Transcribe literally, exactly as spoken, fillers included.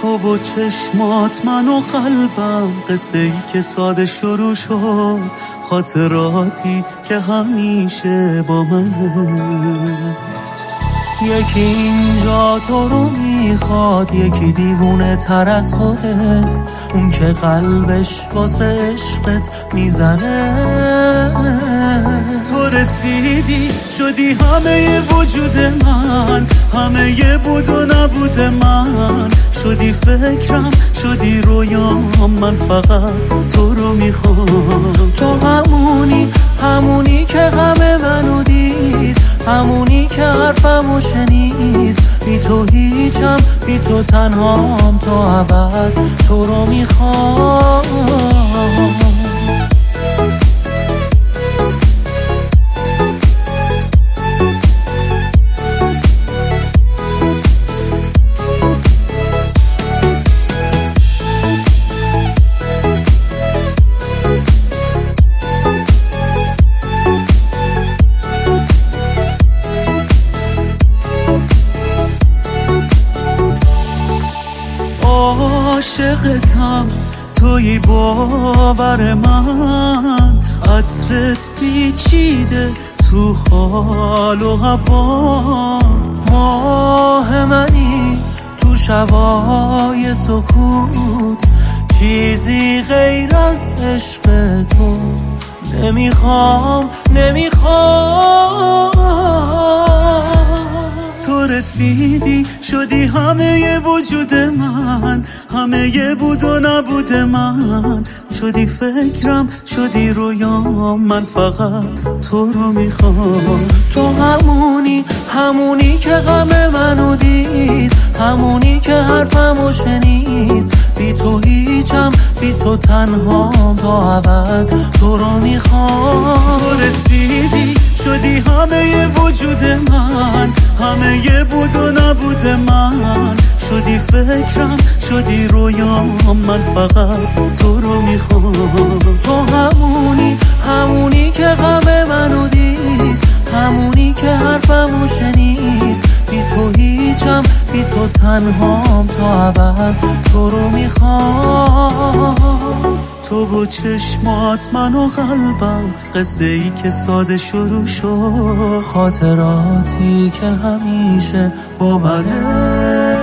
تو با چشمات من و قلبم، قصه ای که ساده شروع شد، خاطراتی که همیشه با منه. یکی اینجا تو رو میخواد، یکی دیوونه تر از خودت، اون که قلبش واسه عشقت میزنه. تو رسیدی شدی همه وجود من، همه یه بود و نبود من، شدی فکرم شدی رویام، من فقط تو رو میخوام. تو همونی همونی که غم منو دید، همونی که حرفمو شنید، بی تو هیچم بی تو تنهام، تو ابد تو رو میخوام. عاشقتم توی باور من، عطرت پیچیده تو حال و هوا، ماه منی تو شبای سکوت، چیزی غیر از عشق تو نمیخوام نمیخوام. تو رسیدی شدی همه ی وجود من، همه ی بود و نبود من، شدی فکرم شدی رویام، من فقط تو رو میخوام. تو همونی همونی که غم منو دید، همونی که حرفمو شنید، بی تو هیچم بی تو تنهام، تو ابد تو رو میخوام. تو رسیدی شدی همه ی وجود من، همه ی بود و نبود من، شدی فکرم شدی رویام، من فقط تو رو میخوام. تو همونی همونی که غم منو دید، همونی که حرفمو شنید، بی تو هیچم بی تو تنهام، تو ابد تو رو میخوام. تو با چشمات من و قلبم، قصه ای که ساده شروع شد، خاطراتی که همیشه با منه.